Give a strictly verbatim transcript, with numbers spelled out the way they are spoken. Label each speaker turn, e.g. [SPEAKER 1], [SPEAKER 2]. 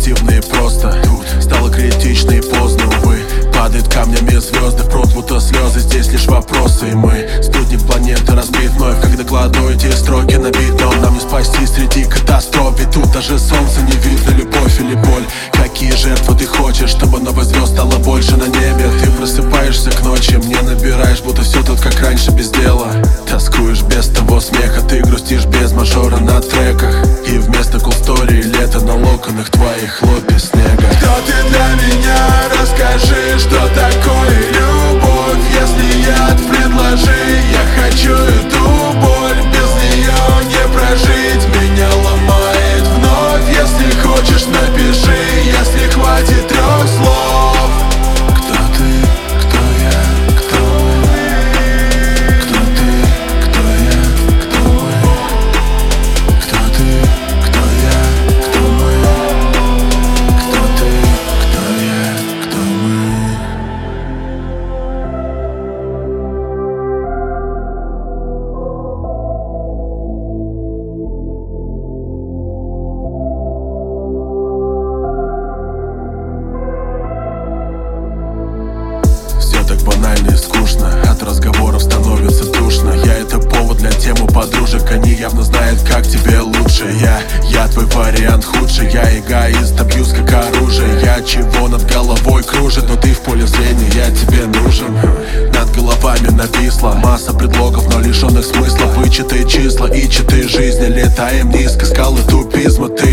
[SPEAKER 1] объективно и просто. Тут стало критично и поздно, увы. Падают камнями звезды, прут будто слезы. Здесь лишь вопросы, и мы студни планеты разбит вновь. Когда кладу эти строки на битом, нам не спасти среди катастроф. Ведь тут даже солнце не видно, любовь или боль. Какие жертвы ты хочешь, чтобы новых звезд стало больше на небе? Ты просыпаешься к ночи, мне набираешь, будто все тут как раньше без дела. Тоскуешь без того смеха, ты грустишь без мажора на треках. И вместо кулстори лето на локонах твоих хлопья снега.
[SPEAKER 2] Кто ты для меня? Расскажи, что такое любовь. Если яд предложи, я хочу эту боль. Без нее не прожить, меня ломает вновь. Если хочешь, напиши, если хватит трех слов.
[SPEAKER 1] Кто ты, кто я, кто мы? Кто ты, кто я, кто мы? Кто ты, кто я, кто мы? Кто ты, кто я, кто мы? Все так банально и скучно, от разговоров становится душно. Я это повод для темы подружек, они явно знают, как тебе лучше. Я, я твой вариант худший, я эгоист, абьюз как оружие. Я чего над головой кружит, но ты в поле зрения, я тебе нужен. Над головами нависла масса предлогов, но лишенных смысла. Вычитай числа и читай жизни, летаем низко, скалы тупизма. Ты